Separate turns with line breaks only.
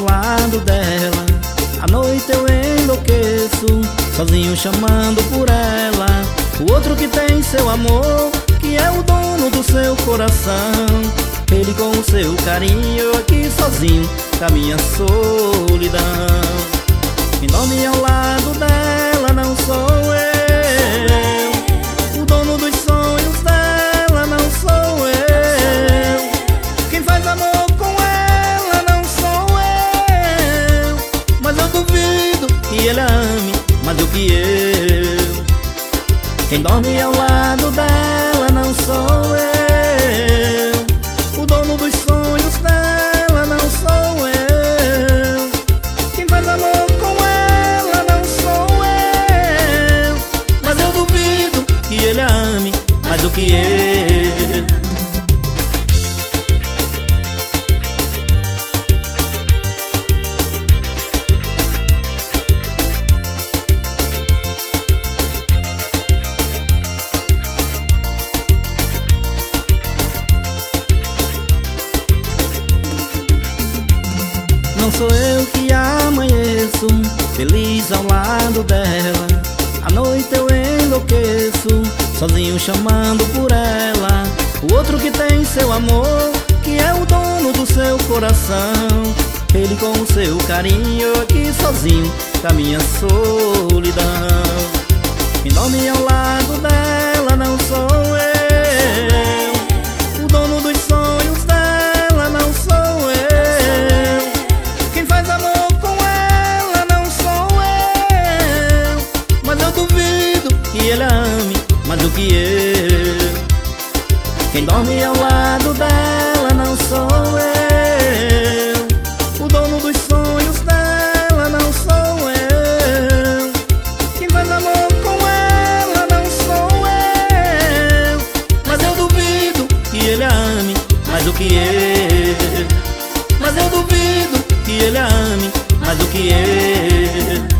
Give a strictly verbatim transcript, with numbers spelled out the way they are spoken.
ao lado dela. À noite eu enlouqueço, sozinho chamando por ela. O outro que tem seu amor, que é o dono do seu coração. Ele com o seu carinho, eu aqui sozinho, com a minha solidão. Quem dorme ao lado dela não sou eu, o dono dos sonhos dela não sou eu. Quem faz amor com ela não sou eu, mas eu duvido que ele ame mais do que eu. Quem dorme ao lado dela não sou eu, o dono dos sonhos dela não sou eu. Quem faz amor com ela não sou eu, mas eu duvido que ele ame mais do que eu. Não sou eu que amanheço feliz ao lado dela. À noite eu enlouqueço, sozinho chamando por ela. O outro que tem seu amor, que é o dono do seu coração. Ele com o seu carinho, eu aqui sozinho, com a minha solidão. Quem dorme ao lado dela não sou eu, o dono dos sonhos dela não sou eu. Quem faz amor com ela não sou eu, mas eu duvido que ele ame mais do que eu. Quem dorme ao lado dela não sou eu, o dono dos sonhos dela não sou eu. Quem faz amor com ela não sou eu, mas eu duvido que ele ame mais do que eu. Mas eu duvido que ele ame mais do que eu.